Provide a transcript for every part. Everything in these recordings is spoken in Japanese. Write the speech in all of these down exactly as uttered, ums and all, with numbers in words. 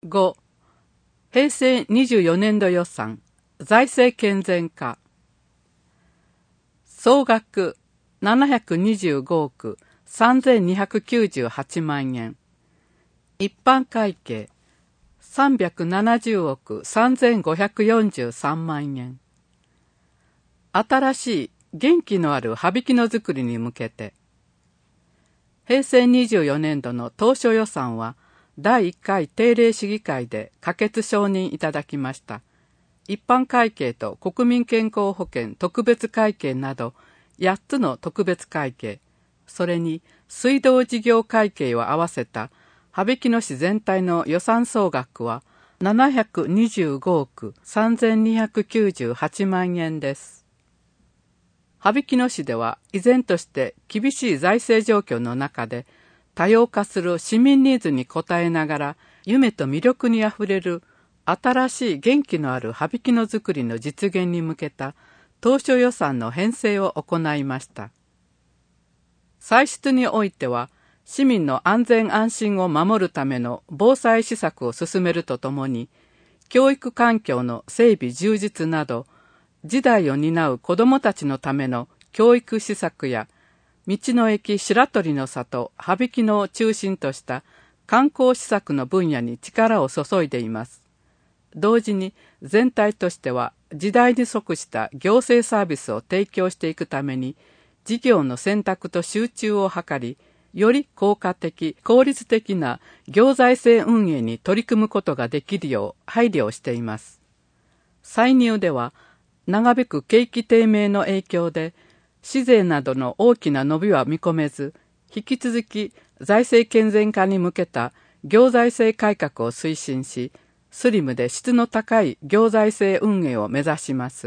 ご、平成にじゅうよねんど予算財政健全化。総額ななひゃくにじゅうごおくさんぜんにひゃくきゅうじゅうはちまんえん。一般会計さんびゃくななじゅうおくさんぜんごひゃくよんじゅうさんまんえん。新しい元気のある羽曳野づくりに向けて、平成にじゅうよねんどの当初予算はだいいっかい定例市議会で可決承認いただきました。一般会計と国民健康保険特別会計などやっつの特別会計、それに水道事業会計を合わせた羽曳野市全体の予算総額はななひゃくにじゅうごおくさんぜんにひゃくきゅうじゅうはちまんえんです。羽曳野市では依然として厳しい財政状況の中で多様化する市民ニーズに応えながら夢と魅力にあふれる新しい元気のある羽曳野づくりの実現に向けた当初予算の編成を行いました。歳出においては市民の安全安心を守るための防災施策を進めるとともに教育環境の整備充実など時代を担う子どもたちのための教育施策や道の駅白鳥の里羽曳野を中心とした観光施策の分野に力を注いでいます。同時に全体としては時代に即した行政サービスを提供していくために事業の選択と集中を図り、より効果的、効率的な行財政運営に取り組むことができるよう配慮をしています。歳入では長引く景気低迷の影響で市税などの大きな伸びは見込めず、引き続き財政健全化に向けた行財政改革を推進し、スリムで質の高い行財政運営を目指します。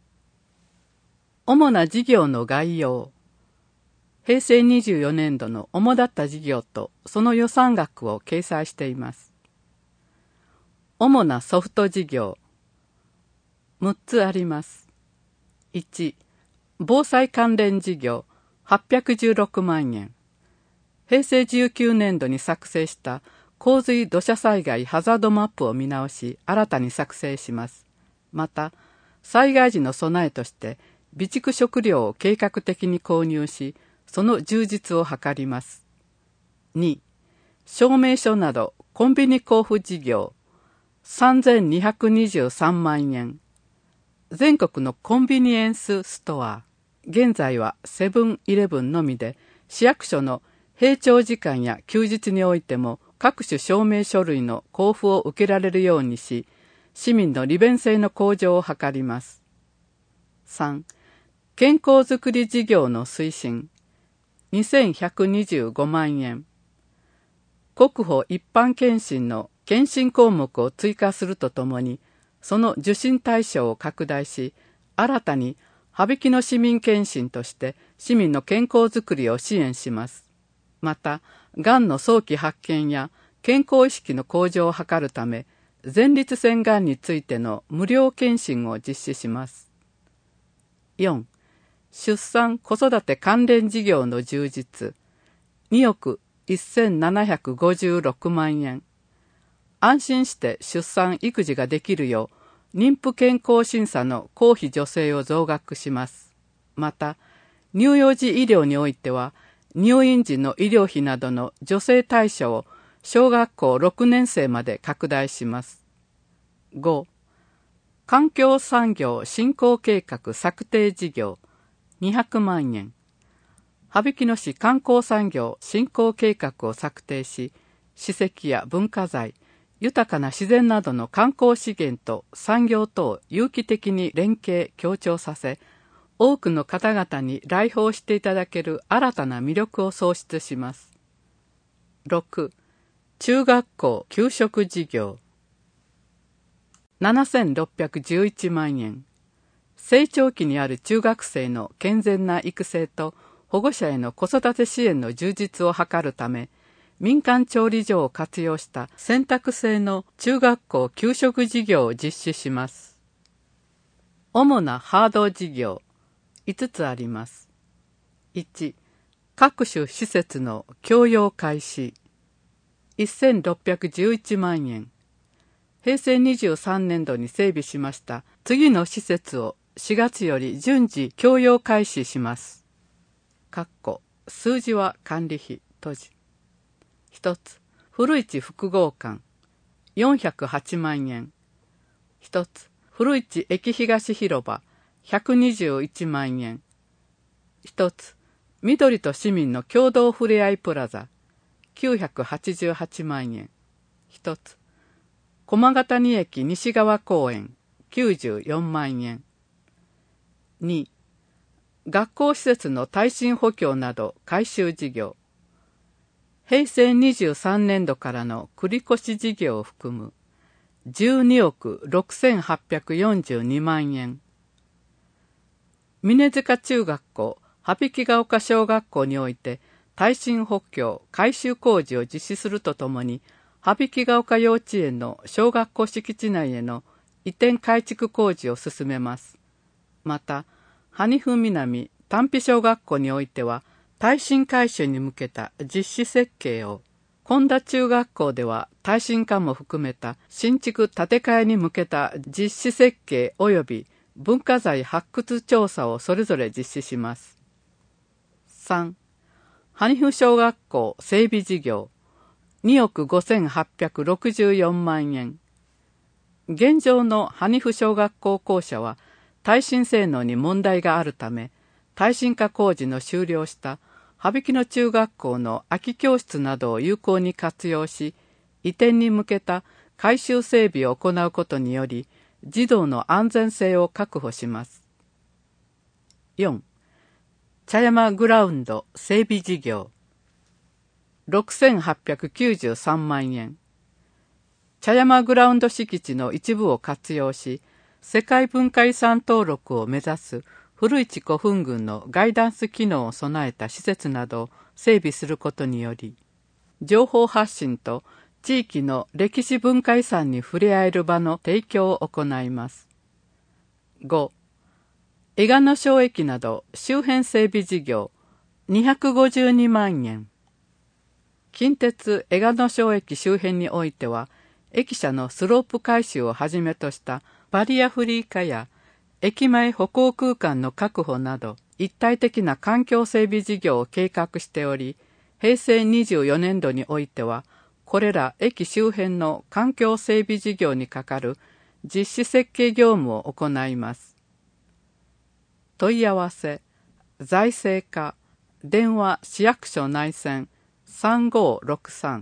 主な事業の概要。平成にじゅうよねんどの主だった事業とその予算額を掲載しています。主なソフト事業。むっつあります。いち、防災関連事業はっぴゃくじゅうろくまんえん。平成じゅうきゅうねんどに作成した洪水土砂災害ハザードマップを見直し新たに作成します。また災害時の備えとして備蓄食料を計画的に購入しその充実を図ります。に、証明書などコンビニ交付事業さんぜんにひゃくにじゅうさんまんえん。全国のコンビニエンスストア、現在はセブンイレブンのみで市役所の閉庁時間や休日においても各種証明書類の交付を受けられるようにし、市民の利便性の向上を図ります。さん、健康づくり事業の推進、にせんひゃくにじゅうごまんえん。国保一般健診の健診項目を追加するとともに、その受診対象を拡大し、新たに羽曳野市民健診として市民の健康づくりを支援します。また、がんの早期発見や健康意識の向上を図るため、前立腺がんについての無料検診を実施します。よん、出産・子育て関連事業の充実、におくせんななひゃくごじゅうろくまんえん。安心して出産・育児ができるよう、妊婦健康審査の公費助成を増額します。また、乳幼児医療においては、入院時の医療費などの助成対象を小学校ろくねんせいまで拡大します。ご、環境産業振興計画策定事業にひゃくまんえん。羽曳野市観光産業振興計画を策定し、史跡や文化財、豊かな自然などの観光資源と産業とを有機的に連携強調させ、多くの方々に来訪していただける新たな魅力を創出します。ろく、中学校給食事業ななせんろっぴゃくじゅういちまんえん。成長期にある中学生の健全な育成と保護者への子育て支援の充実を図るため、民間調理所を活用した選択制の中学校給食事業を実施します。主なハード事業いつつあります。いち、各種施設の共用開始せんろっぴゃくじゅういちまんえん。 へいせいにじゅうさんねんどに整備しました次の施設をしがつより順次供用開始します。かっこ数字は管理費閉じ。一つ、古市複合館よんひゃくはちまんえん。一つ、古市駅東広場ひゃくにじゅういちまんえん。一つ、緑と市民の共同ふれあいプラザきゅうひゃくはちじゅうはちまんえん。一つ、駒ヶ谷駅西側公園きゅうじゅうよんまんえん。に、学校施設の耐震補強など改修事業。へいせいにじゅうさんねんどからの繰越事業を含むじゅうにおくろくせんはっぴゃくよんじゅうにまんえん。峰塚中学校、羽曳ヶ丘小学校において耐震補強改修工事を実施するとともに、羽曳ヶ丘幼稚園の小学校敷地内への移転改築工事を進めます。また、羽生南単比小学校においては、耐震改修に向けた実施設計を、本田中学校では耐震化も含めた新築建て替えに向けた実施設計及び文化財発掘調査をそれぞれ実施します。さん、羽生小学校整備事業におくごせんはっぴゃくろくじゅうよんまんえん。現状の羽生小学校校舎は耐震性能に問題があるため、耐震化工事の終了した羽曳野中学校の空き教室などを有効に活用し、移転に向けた改修整備を行うことにより、児童の安全性を確保します。よん、茶山グラウンド整備事業ろくせんはっぴゃくきゅうじゅうさんまんえん。茶山グラウンド敷地の一部を活用し、世界文化遺産登録を目指す古市古墳群のガイダンス機能を備えた施設などを整備することにより、情報発信と地域の歴史文化遺産に触れ合える場の提供を行います。ご、江鹿野小駅など周辺整備事業にひゃくごじゅうにまんえん。近鉄江鹿野小駅周辺においては、駅舎のスロープ改修をはじめとしたバリアフリー化や駅前歩行空間の確保など一体的な環境整備事業を計画しており、へいせいにじゅうよねんどにおいては、これら駅周辺の環境整備事業にかかる実施設計業務を行います。問い合わせ、財政課、電話市役所内線さんごーろくさん。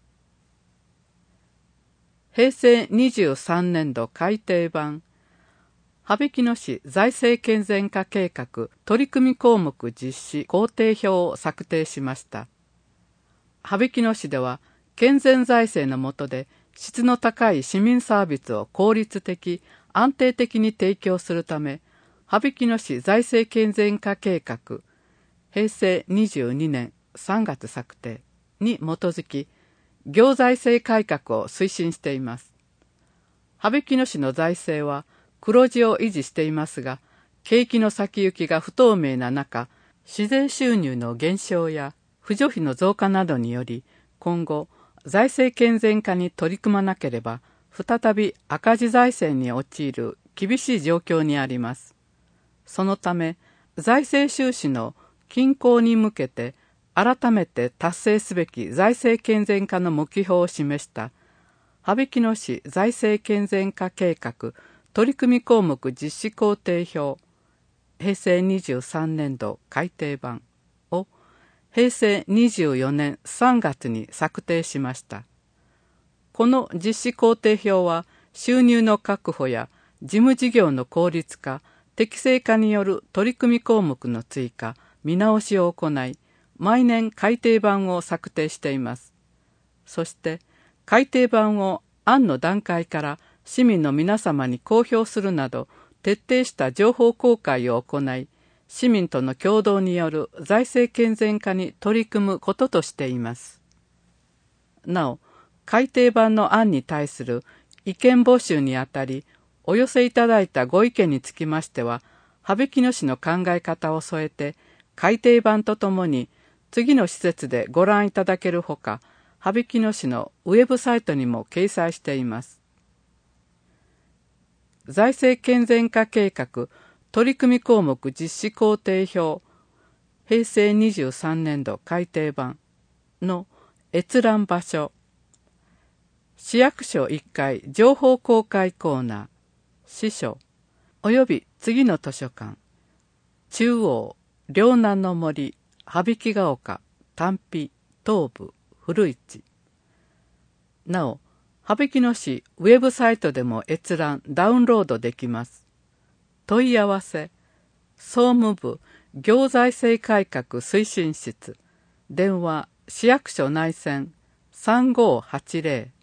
へいせいにじゅうさんねんど改訂版羽曳野市財政健全化計画取組項目実施工程表を策定しました。羽曳野市では健全財政の下で質の高い市民サービスを効率的、安定的に提供するため、羽曳野市財政健全化計画へいせいにじゅうにねんさんがつ策定に基づき、行財政改革を推進しています。羽曳野市の財政は黒字を維持していますが、景気の先行きが不透明な中、市税収入の減少や扶助費の増加などにより、今後、財政健全化に取り組まなければ、再び赤字財政に陥る厳しい状況にあります。そのため、財政収支の均衡に向けて、改めて達成すべき財政健全化の目標を示した羽曳野市財政健全化計画取組項目実施工程表へいせいにじゅうさんねんど改訂版をへいせいにじゅうよねんさんがつに策定しました。この実施工程表は収入の確保や事務事業の効率化、適正化による取組項目の追加、見直しを行い、毎年改訂版を策定しています。そして改訂版を案の段階から市民の皆様に公表するなど徹底した情報公開を行い、市民との協働による財政健全化に取り組むこととしています。なお、改訂版の案に対する意見募集にあたり、お寄せいただいたご意見につきましては、羽曳野市の考え方を添えて改訂版とともに次の施設でご覧いただけるほか、羽曳野市のウェブサイトにも掲載しています。 財政健全化計画取組項目実施工程表平成にじゅうさんねんど改訂版の閲覧場所、市役所いっかい情報公開コーナー、司書および次の図書館、中央、両南の森、羽曳ヶ丘、丹比、東部、古市。なお、羽曳野市ウェブサイトでも閲覧、ダウンロードできます。問い合わせ、総務部行財政改革推進室、電話、市役所内線さんごーはちぜろ